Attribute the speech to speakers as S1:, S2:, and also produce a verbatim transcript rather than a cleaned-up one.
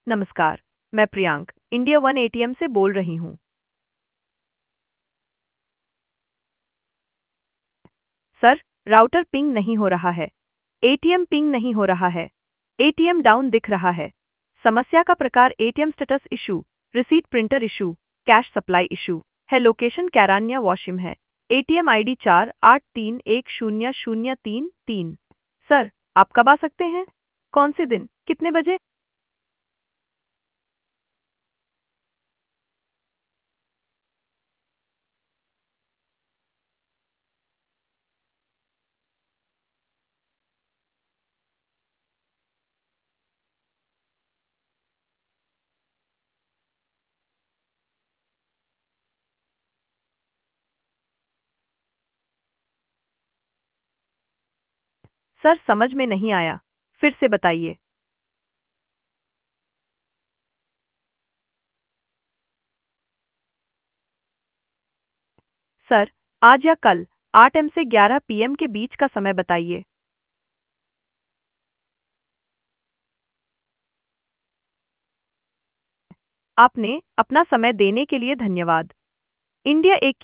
S1: नमस्कार, मैं Priyank, India one ATM से बोल रही हूँ। सर, राउटर पिंग नहीं हो रहा है। एटीएम पिंग नहीं हो रहा है। एटीएम डाउन दिख रहा है। समस्या का प्रकार ATM status issue, receipt printer issue, cash supply issue है। लोकेशन कैरान्या वॉशिम है। एटीएम आईडी चार आठ तीन एक शून्य शून्य तीन तीन। सर, आप कब आ सकते हैं? कौन से दिन, कितने बजे? सर, समझ में नहीं आया, फिर से बताइए। सर, आज या कल आठ एम से ग्यारह पीएम के बीच का समय बताइए। आपने अपना समय देने के लिए धन्यवाद। इंडिया एक